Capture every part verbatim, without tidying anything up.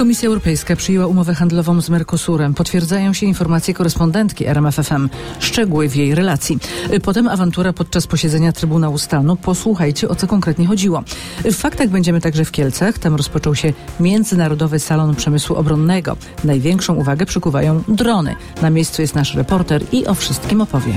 Komisja Europejska przyjęła umowę handlową z Mercosurem. Potwierdzają się informacje korespondentki R M F F M. Szczegóły w jej relacji. Potem awantura podczas posiedzenia Trybunału Stanu. Posłuchajcie, o co konkretnie chodziło. W faktach będziemy także w Kielcach. Tam rozpoczął się Międzynarodowy Salon Przemysłu Obronnego. Największą uwagę przykuwają drony. Na miejscu jest nasz reporter i o wszystkim opowie.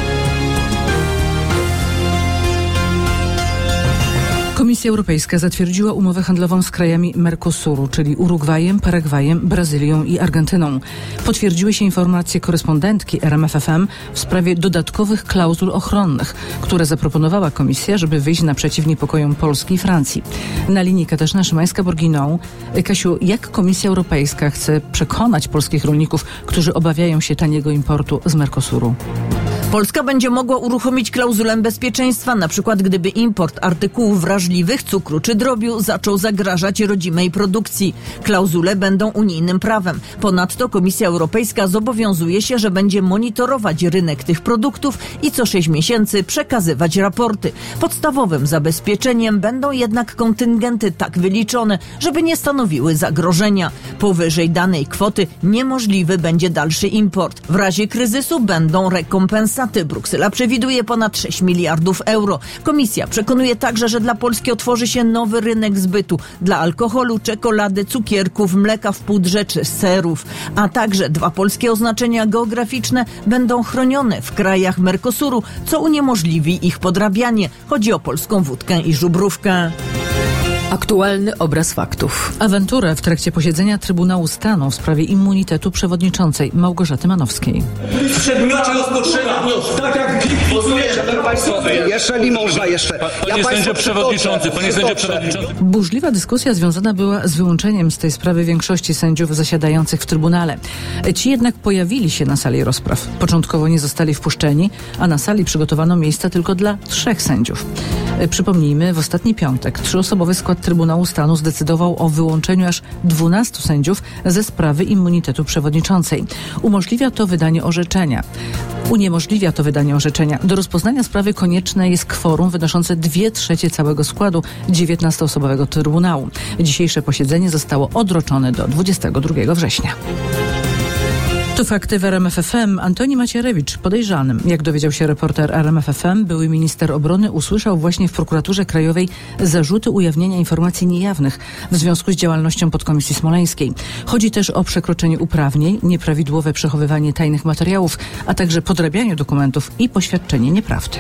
Komisja Europejska zatwierdziła umowę handlową z krajami Mercosuru, czyli Urugwajem, Paragwajem, Brazylią i Argentyną. Potwierdziły się informacje korespondentki R M F F M w sprawie dodatkowych klauzul ochronnych, które zaproponowała Komisja, żeby wyjść naprzeciw niepokojom Polski i Francji. Na linii Katarzyna Szymańska-Borginą. Kasiu, jak Komisja Europejska chce przekonać polskich rolników, którzy obawiają się taniego importu z Mercosuru? Polska będzie mogła uruchomić klauzulę bezpieczeństwa, na przykład gdyby import artykułów wrażliwych, cukru czy drobiu zaczął zagrażać rodzimej produkcji. Klauzule będą unijnym prawem. Ponadto Komisja Europejska zobowiązuje się, że będzie monitorować rynek tych produktów i co sześć miesięcy przekazywać raporty. Podstawowym zabezpieczeniem będą jednak kontyngenty tak wyliczone, żeby nie stanowiły zagrożenia. Powyżej danej kwoty niemożliwy będzie dalszy import. W razie kryzysu będą rekompensaty. Bruksela przewiduje ponad sześć miliardów euro. Komisja przekonuje także, że dla Polski otworzy się nowy rynek zbytu dla alkoholu, czekolady, cukierków, mleka w pudrze czy serów. A także dwa polskie oznaczenia geograficzne będą chronione w krajach Mercosuru, co uniemożliwi ich podrabianie. Chodzi o polską wódkę i żubrówkę. Aktualny obraz faktów. Awantura w trakcie posiedzenia Trybunału Stanu w sprawie immunitetu przewodniczącej Małgorzaty Manowskiej. W przedmiocie rozpoczęcia wniosku. Tak jak jeszcze nie można jeszcze. Panie sędzio przewodniczący, panie sędzio przewodniczący. Burzliwa dyskusja związana była z wyłączeniem z tej sprawy większości sędziów zasiadających w Trybunale. Ci jednak pojawili się na sali rozpraw. Początkowo nie zostali wpuszczeni, a na sali przygotowano miejsca tylko dla trzech sędziów. Przypomnijmy, w ostatni piątek trzyosobowy skład Trybunału Stanu zdecydował o wyłączeniu aż dwunastu sędziów ze sprawy immunitetu przewodniczącej. Umożliwia to wydanie orzeczenia. Uniemożliwia to wydanie orzeczenia. Do rozpoznania sprawy konieczne jest kworum wynoszące dwie trzecie całego składu dziewiętnastoosobowego Trybunału. Dzisiejsze posiedzenie zostało odroczone do dwudziestego drugiego września. To fakty w R M F F M. Antoni Macierewicz, podejrzanym. Jak dowiedział się reporter R M F F M, były minister obrony usłyszał właśnie w prokuraturze krajowej zarzuty ujawnienia informacji niejawnych w związku z działalnością podkomisji smoleńskiej. Chodzi też o przekroczenie uprawnień, nieprawidłowe przechowywanie tajnych materiałów, a także podrabianie dokumentów i poświadczenie nieprawdy.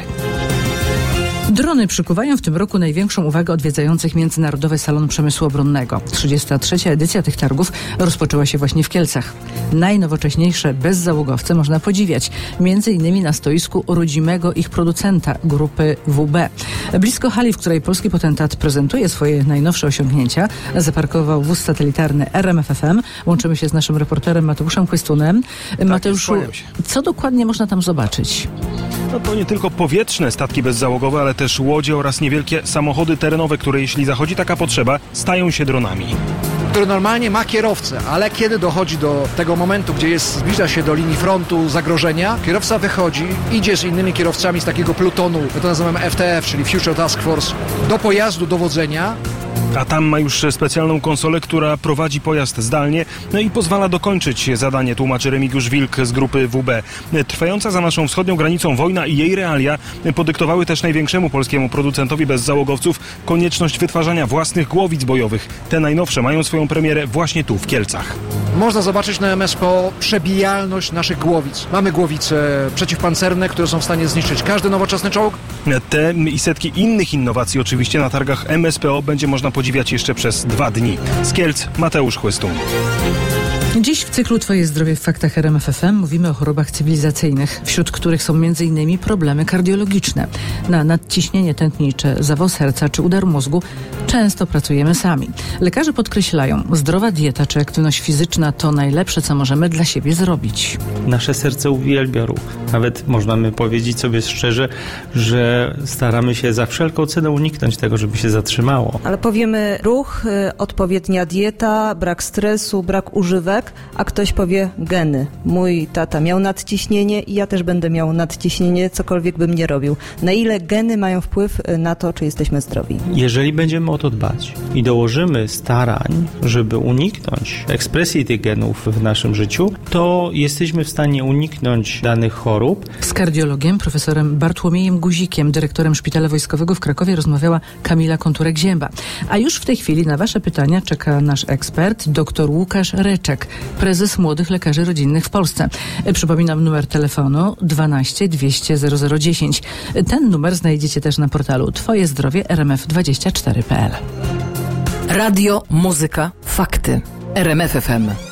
Drony przykuwają w tym roku największą uwagę odwiedzających Międzynarodowy Salon Przemysłu Obronnego. trzydziesta trzecia edycja tych targów rozpoczęła się właśnie w Kielcach. Najnowocześniejsze bezzałogowce można podziwiać, między innymi na stoisku rodzimego ich producenta, grupy W B. Blisko hali, w której polski potentat prezentuje swoje najnowsze osiągnięcia, zaparkował wóz satelitarny R M F F M. Łączymy się z naszym reporterem Mateuszem Chwystunem. Tak, Mateuszu, co dokładnie można tam zobaczyć? No to nie tylko powietrzne statki bezzałogowe, ale też łodzie oraz niewielkie samochody terenowe, które jeśli zachodzi taka potrzeba, stają się dronami. Który normalnie ma kierowcę, ale kiedy dochodzi do tego momentu, gdzie jest, zbliża się do linii frontu zagrożenia, kierowca wychodzi, idzie z innymi kierowcami z takiego plutonu, my to nazywamy F T F, czyli Future Task Force, do pojazdu dowodzenia. A tam ma już specjalną konsolę, która prowadzi pojazd zdalnie, no i pozwala dokończyć zadanie, tłumaczy Remigiusz Wilk z grupy W B. Trwająca za naszą wschodnią granicą wojna i jej realia podyktowały też największemu polskiemu producentowi bezzałogowców konieczność wytwarzania własnych głowic bojowych. Te najnowsze mają swoją premierę właśnie tu, w Kielcach. Można zobaczyć na M S P O przebijalność naszych głowic. Mamy głowice przeciwpancerne, które są w stanie zniszczyć każdy nowoczesny czołg. Te i setki innych innowacji oczywiście na targach M S P O będzie można podziwiać jeszcze przez dwa dni. Z Kielc, Mateusz Chłystun. Dziś w cyklu Twoje zdrowie w faktach R M F F M mówimy o chorobach cywilizacyjnych, wśród których są między innymi problemy kardiologiczne. Na nadciśnienie tętnicze, zawał serca czy udar mózgu często pracujemy sami. Lekarze podkreślają, zdrowa dieta czy aktywność fizyczna na to najlepsze, co możemy dla siebie zrobić. Nasze serce uwielbia ruch. Nawet możemy powiedzieć sobie szczerze, że staramy się za wszelką cenę uniknąć tego, żeby się zatrzymało. Ale powiemy ruch, y, odpowiednia dieta, brak stresu, brak używek, a ktoś powie geny. Mój tata miał nadciśnienie i ja też będę miał nadciśnienie, cokolwiek bym nie robił. Na ile geny mają wpływ na to, czy jesteśmy zdrowi? Jeżeli będziemy o to dbać i dołożymy starań, żeby uniknąć ekspresji tych genów w naszym życiu, to jesteśmy w stanie uniknąć danych chorób. Z kardiologiem, profesorem Bartłomiejem Guzikiem, dyrektorem Szpitala Wojskowego w Krakowie, rozmawiała Kamila Konturek-Zięba. A już w tej chwili na wasze pytania czeka nasz ekspert, dr Łukasz Reczek, prezes Młodych Lekarzy Rodzinnych w Polsce. Przypominam numer telefonu dwanaście dwieście zero zero dziesięć. Ten numer znajdziecie też na portalu twoje zdrowie r m f dwadzieścia cztery kropka p l. Radio, muzyka, fakty. R M F F M.